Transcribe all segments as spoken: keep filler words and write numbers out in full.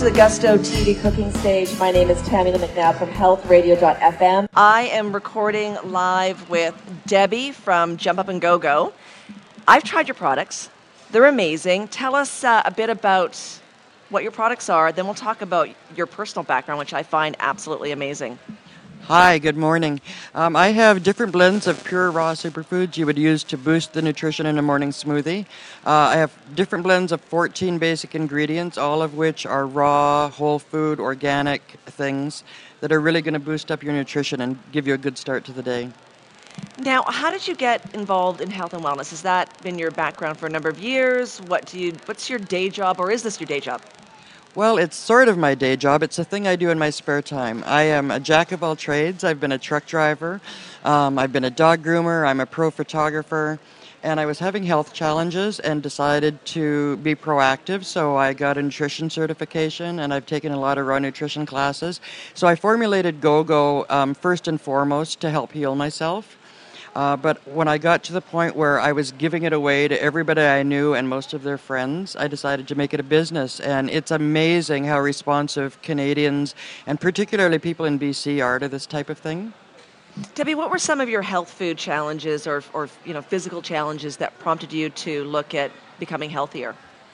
the Gusto T V cooking stage. My name is Tammy McNabb from health radio dot f m. I am recording live with Debbie from Jump Up and Go Go. I've tried your products. They're amazing. Tell us uh, a bit about what your products are, then we'll talk about your personal background, which I find absolutely amazing. Hi, good morning. Um, I have different blends of pure raw superfoods you would use to boost the nutrition in a morning smoothie. Uh, I have different blends of fourteen basic ingredients, all of which are raw, whole food, organic things that are really going to boost up your nutrition and give you a good start to the day. Now, how did you get involved in health and wellness? Has that been your background for a number of years? What do you? What's your day job, or is this your day job? Well, it's sort of my day job. It's a thing I do in my spare time. I am a jack of all trades. I've been a truck driver. Um, I've been a dog groomer. I'm a pro photographer. And I was having health challenges and decided to be proactive. So I got a nutrition certification, and I've taken a lot of raw nutrition classes. So I formulated GoGo um, first and foremost to help heal myself. Uh, but when I got to the point where I was giving it away to everybody I knew and most of their friends, I decided to make it a business. And it's amazing how responsive Canadians, and particularly people in B C, are to this type of thing. Debbie, what were some of your health food challenges or, or you know, physical challenges that prompted you to look at becoming healthier?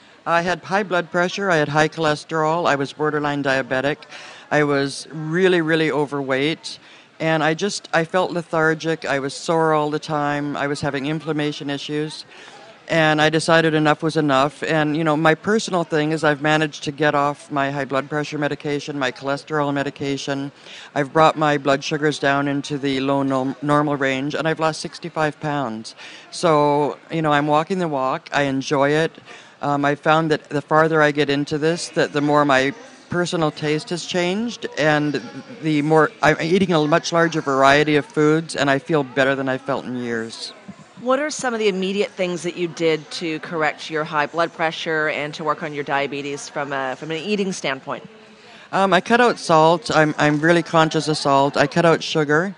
I had high blood pressure, I had high cholesterol, I was borderline diabetic, I was really, really overweight. And I just, I felt lethargic, I was sore all the time, I was having inflammation issues, and I decided enough was enough. And, you know, my personal thing is I've managed to get off my high blood pressure medication, my cholesterol medication. I've brought my blood sugars down into the low no- normal range, and I've lost sixty-five pounds. So, you know, I'm walking the walk, I enjoy it. Um, I found that the farther I get into this, that the more my personal taste has changed, and the more I'm eating a much larger variety of foods, and I feel better than I felt in years. What are some of the immediate things that you did to correct your high blood pressure and to work on your diabetes from a from an eating standpoint? Um, I cut out salt. I'm I'm really conscious of salt. I cut out sugar.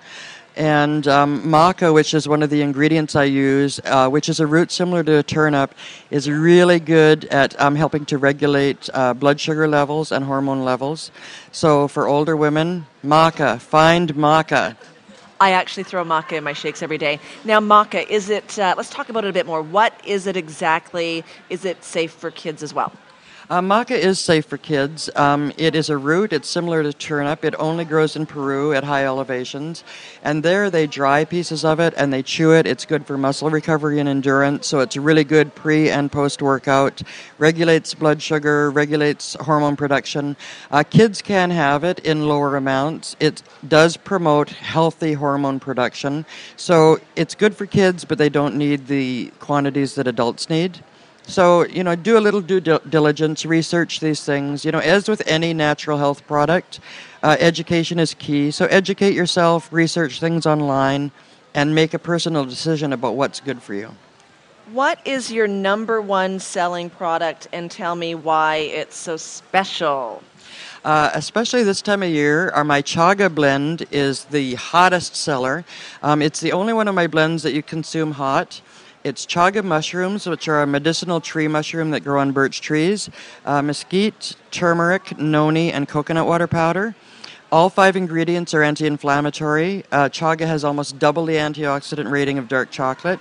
And um, maca, which is one of the ingredients I use, uh, which is a root similar to a turnip, is really good at um, helping to regulate uh, blood sugar levels and hormone levels. So for older women, maca, find maca. I actually throw maca in my shakes every day. Now, maca, is it, uh, let's talk about it a bit more. What is it exactly? Is it safe for kids as well? Uh, maca is safe for kids. Um, it is a root. It's similar to turnip. It only grows in Peru at high elevations. And there they dry pieces of it and they chew it. It's good for muscle recovery and endurance. So it's really good pre and post-workout. Regulates blood sugar, regulates hormone production. Uh, kids can have it in lower amounts. It does promote healthy hormone production. So it's good for kids, but they don't need the quantities that adults need. So, you know, do a little due diligence, research these things. You know, as with any natural health product, uh, education is key. So educate yourself, research things online, and make a personal decision about what's good for you. What is your number one selling product, and tell me why it's so special? Uh, especially this time of year, our my chaga blend is the hottest seller. Um, it's the only one of my blends that you consume hot. It's chaga mushrooms, which are a medicinal tree mushroom that grow on birch trees, uh, mesquite, turmeric, noni, and coconut water powder. All five ingredients are anti-inflammatory. Uh, chaga has almost double the antioxidant rating of dark chocolate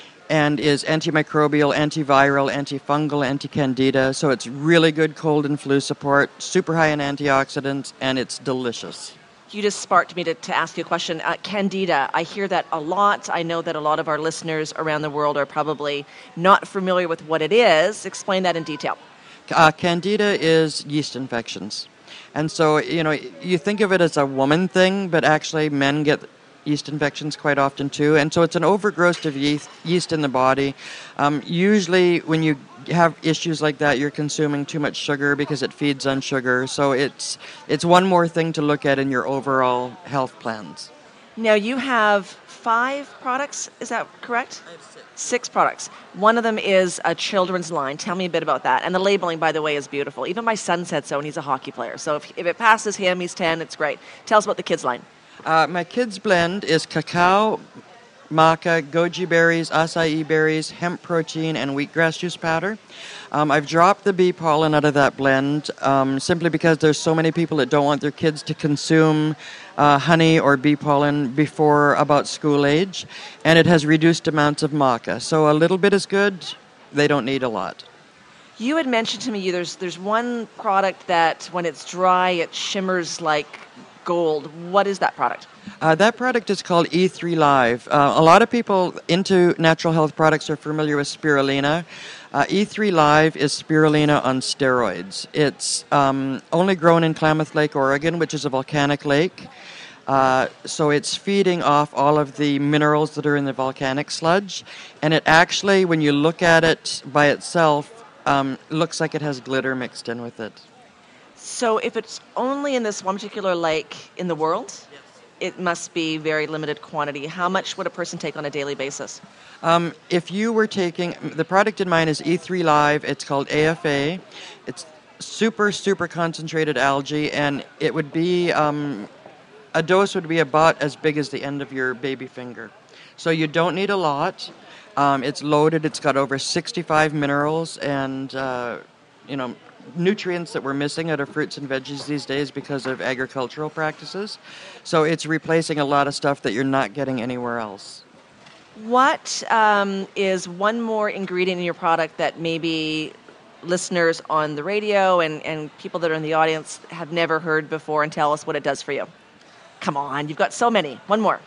and is antimicrobial, antiviral, antifungal, anti-candida. So it's really good cold and flu support, super high in antioxidants, and it's delicious. You just sparked me to, to ask you a question. Uh, Candida, I hear that a lot. I know that a lot of our listeners around the world are probably not familiar with what it is. Explain that in detail. Uh, Candida is yeast infections. And so, you know, you think of it as a woman thing, but actually men get yeast infections quite often too. And so it's an overgrowth of yeast, yeast in the body. Um, usually when you have issues like that, you're consuming too much sugar because it feeds on sugar. So it's it's one more thing to look at in your overall health plans. Now you have five products, is that correct? I have six. Six products. One of them is a children's line. Tell me a bit about that. And the labeling, by the way, is beautiful. Even my son said so, and he's a hockey player. So if, if it passes him, he's ten, it's great. Tell us about the kids line. Uh, my kids blend is cacao, maca, goji berries, acai berries, hemp protein, and wheatgrass juice powder. Um, I've dropped the bee pollen out of that blend um, simply because there's so many people that don't want their kids to consume uh, honey or bee pollen before about school age, and it has reduced amounts of maca. So a little bit is good. They don't need a lot. You had mentioned to me there's there's one product that when it's dry it shimmers like gold. What is that product? Uh, that product is called E three Live. Uh, a lot of people into natural health products are familiar with spirulina. Uh, E three Live is spirulina on steroids. It's um, only grown in Klamath Lake, Oregon, which is a volcanic lake. Uh, so it's feeding off all of the minerals that are in the volcanic sludge. And it actually, when you look at it by itself, um, looks like it has glitter mixed in with it. So if it's only in this one particular lake in the world, yes, it must be very limited quantity. How much would a person take on a daily basis? Um, if you were taking, the product in mine is E three Live. It's called A F A. It's super, super concentrated algae, and it would be, um, a dose would be about as big as the end of your baby finger. So you don't need a lot. Um, it's loaded. It's got over sixty-five minerals and, uh, you know, nutrients that we're missing out of fruits and veggies these days because of agricultural practices. So it's replacing a lot of stuff that you're not getting anywhere else. What um, is one more ingredient in your product that maybe listeners on the radio and, and people that are in the audience have never heard before, and tell us what it does for you? Come on, you've got so many. One more.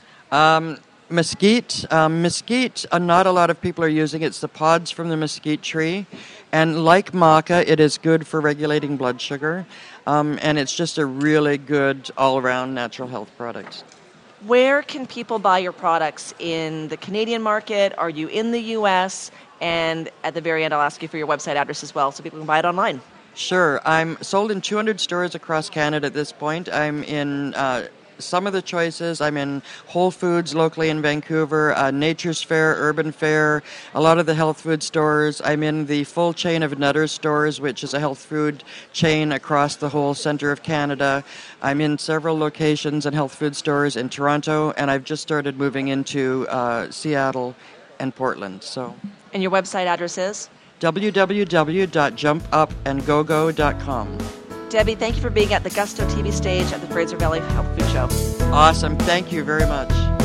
Um, mesquite. Um, mesquite, uh, not a lot of people are using it. It's the pods from the mesquite tree. And like maca, it is good for regulating blood sugar. Um, and it's just a really good all-around natural health product. Where can people buy your products in the Canadian market? Are you in the U S? And at the very end, I'll ask you for your website address as well so people can buy it online. Sure. I'm sold in two hundred stores across Canada at this point. I'm in uh, some of the choices. I'm in Whole Foods locally in Vancouver, uh, Nature's Fair, Urban Fair, a lot of the health food stores. I'm in the full chain of Nutter's stores, which is a health food chain across the whole center of Canada. I'm in several locations and health food stores in Toronto, and I've just started moving into uh, Seattle and Portland. So. And your website address is? w w w dot jump up and go go dot com. Debbie, thank you for being at the Gusto T V stage at the Fraser Valley Health Food Show. Awesome. Thank you very much.